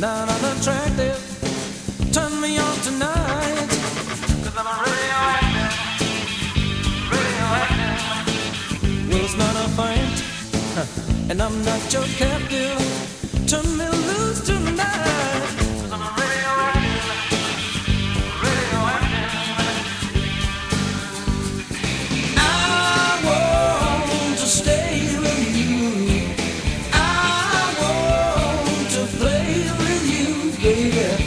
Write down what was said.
not unattractive. Turn me on tonight, 'cause I'm radioactive, radioactive. Well, it's not a fight, and I'm not your captive. Turn me loose tonight, 'cause I'm radioactive, radioactive. I want to stay with you. I want to play with you, baby.